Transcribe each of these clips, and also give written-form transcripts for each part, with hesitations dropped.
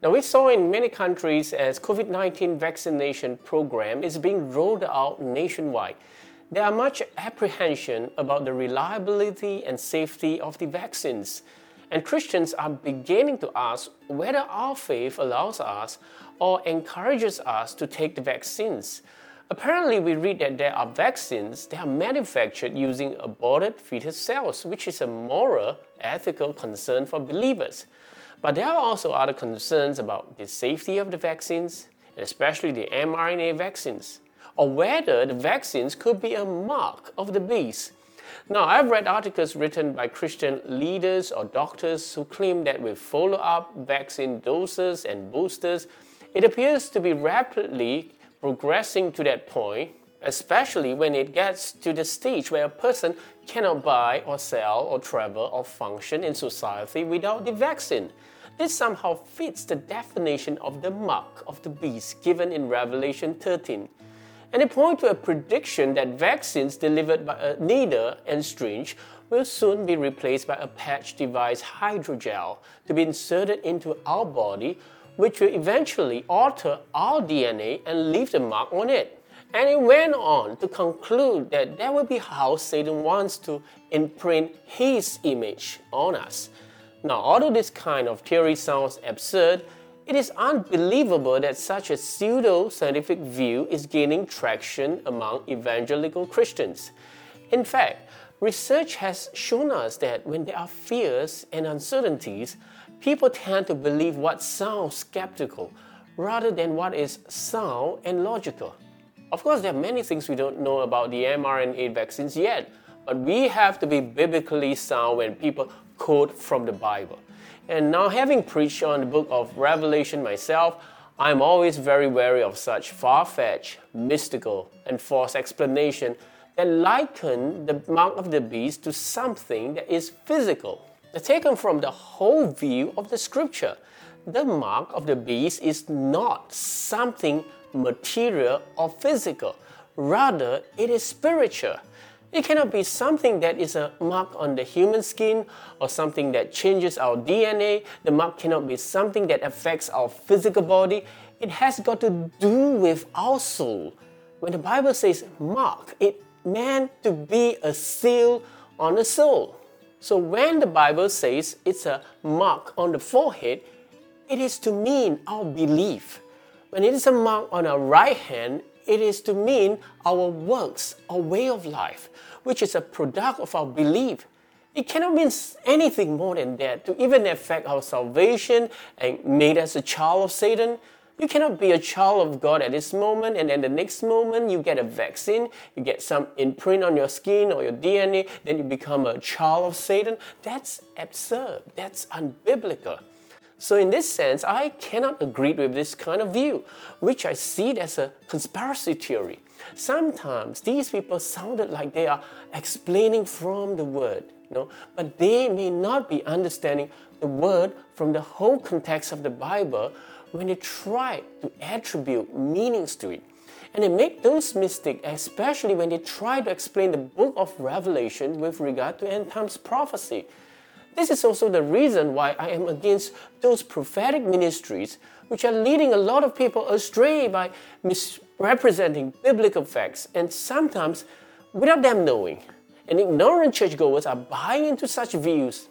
Now, we saw in many countries as COVID-19 vaccination program is being rolled out nationwide, there are much apprehension about the reliability and safety of the vaccines. And Christians are beginning to ask whether our faith allows us or encourages us to take the vaccines. Apparently, we read that there are vaccines that are manufactured using aborted fetus cells, which is a moral, ethical concern for believers. But there are also other concerns about the safety of the vaccines, and especially the mRNA vaccines, or whether the vaccines could be a mark of the beast. Now, I've read articles written by Christian leaders or doctors who claim that with follow-up vaccine doses and boosters, it appears to be rapidly progressing to that point, especially when it gets to the stage where a person cannot buy or sell or travel or function in society without the vaccine. This somehow fits the definition of the mark of the beast given in Revelation 13. And they point to a prediction that vaccines delivered by a needle and syringe will soon be replaced by a patch device hydrogel to be inserted into our body, which will eventually alter our DNA and leave the mark on it. And it went on to conclude that that will be how Satan wants to imprint his image on us. Now, although this kind of theory sounds absurd, it is unbelievable that such a pseudo-scientific view is gaining traction among evangelical Christians. In fact, research has shown us that when there are fears and uncertainties, people tend to believe what sounds skeptical rather than what is sound and logical. Of course, there are many things we don't know about the mRNA vaccines yet, but we have to be biblically sound when people quote from the Bible. And now, having preached on the book of Revelation myself, I'm always very wary of such far-fetched, mystical, and false explanation that liken the mark of the beast to something that is physical. Taken from the whole view of the scripture, the mark of the beast is not something material or physical. Rather, it is spiritual. It cannot be something that is a mark on the human skin or something that changes our DNA. The mark cannot be something that affects our physical body. It has got to do with our soul. When the Bible says mark, it meant to be a seal on a soul. So when the Bible says it's a mark on the forehead, it is to mean our belief. When it is a mark on our right hand, it is to mean our works, our way of life, which is a product of our belief. It cannot mean anything more than that to even affect our salvation and made us a child of Satan. You cannot be a child of God at this moment and then the next moment you get a vaccine, you get some imprint on your skin or your DNA, then you become a child of Satan. That's absurd. That's unbiblical. So in this sense, I cannot agree with this kind of view, which I see as a conspiracy theory. Sometimes these people sounded like they are explaining from the Word, but they may not be understanding the Word from the whole context of the Bible when they try to attribute meanings to it. And they make those mistakes, especially when they try to explain the book of Revelation with regard to end times prophecy. This is also the reason why I am against those prophetic ministries which are leading a lot of people astray by misrepresenting biblical facts and sometimes without them knowing. And ignorant churchgoers are buying into such views.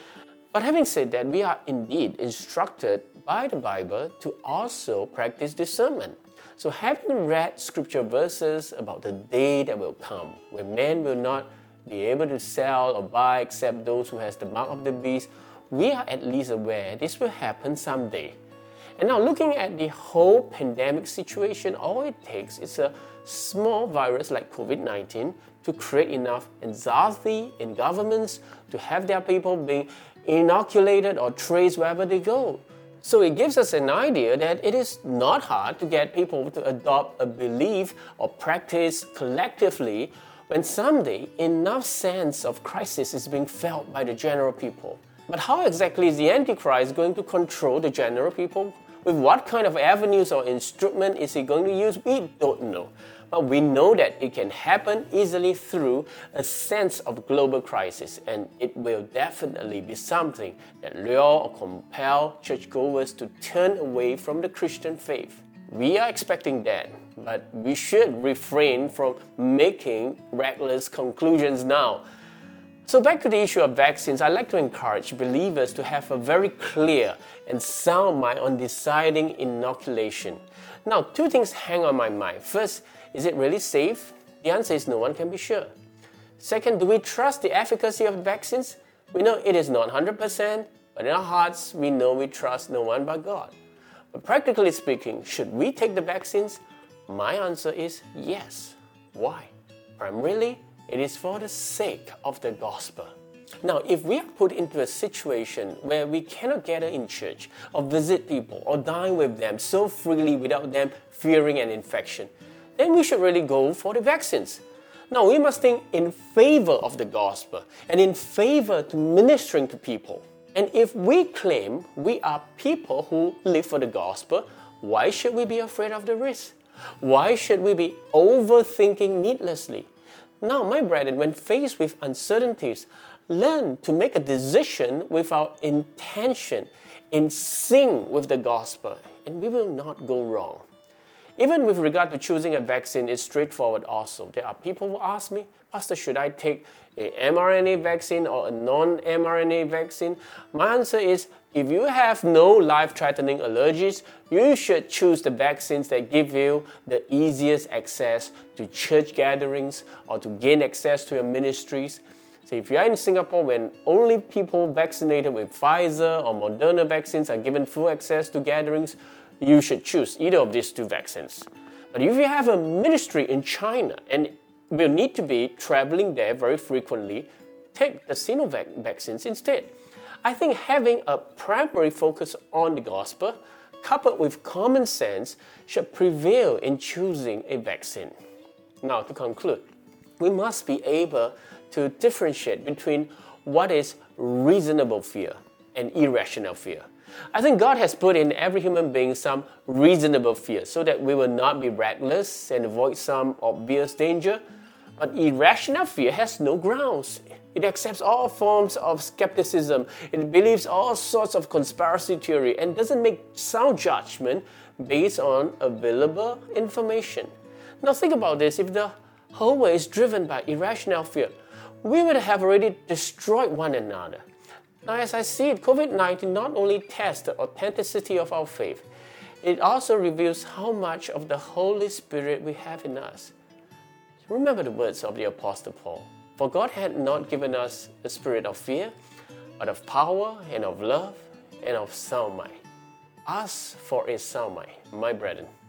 But having said that, we are indeed instructed by the Bible to also practice discernment. So having read scripture verses about the day that will come, when men will not be able to sell or buy except those who has the mark of the beast, we are at least aware this will happen someday. And now looking at the whole pandemic situation, all it takes is a small virus like COVID-19 to create enough anxiety in governments to have their people being inoculated or traced wherever they go. So it gives us an idea that it is not hard to get people to adopt a belief or practice collectively when someday enough sense of crisis is being felt by the general people. But how exactly is the Antichrist going to control the general people? With what kind of avenues or instrument is he going to use? We don't know. But we know that it can happen easily through a sense of global crisis, and it will definitely be something that lure or compel churchgoers to turn away from the Christian faith. We are expecting that, but we should refrain from making reckless conclusions now. So back to the issue of vaccines, I'd like to encourage believers to have a very clear and sound mind on deciding inoculation. Now, two things hang on my mind. First, is it really safe? The answer is no one can be sure. Second, do we trust the efficacy of vaccines? We know it is not 100%, but in our hearts, we know we trust no one but God. But practically speaking, should we take the vaccines? My answer is yes. Why? Primarily, it is for the sake of the gospel. Now, if we are put into a situation where we cannot gather in church or visit people or dine with them so freely without them fearing an infection, then we should really go for the vaccines. Now, we must think in favor of the gospel and in favor to ministering to people. And if we claim we are people who live for the gospel, why should we be afraid of the risk? Why should we be overthinking needlessly? Now, my brethren, when faced with uncertainties, learn to make a decision with our intention in sync with the gospel, and we will not go wrong. Even with regard to choosing a vaccine, it's straightforward also. There are people who ask me, Pastor, should I take a mRNA vaccine or a non-mRNA vaccine? My answer is, if you have no life-threatening allergies, you should choose the vaccines that give you the easiest access to church gatherings or to gain access to your ministries. So if you are in Singapore when only people vaccinated with Pfizer or Moderna vaccines are given full access to gatherings, you should choose either of these two vaccines. But if you have a ministry in China and will need to be traveling there very frequently, take the Sinovac vaccines instead. I think having a primary focus on the gospel, coupled with common sense, should prevail in choosing a vaccine. Now, to conclude, we must be able to differentiate between what is reasonable fear and irrational fear. I think God has put in every human being some reasonable fear so that we will not be reckless and avoid some obvious danger. But irrational fear has no grounds. It accepts all forms of skepticism. It believes all sorts of conspiracy theory and doesn't make sound judgment based on available information. Now think about this. If the whole world is driven by irrational fear, we would have already destroyed one another. Now, as I see it, COVID-19 not only tests the authenticity of our faith, it also reveals how much of the Holy Spirit we have in us. Remember the words of the Apostle Paul. For God had not given us a spirit of fear, but of power and of love and of sound mind. Ask for a sound mind, my brethren.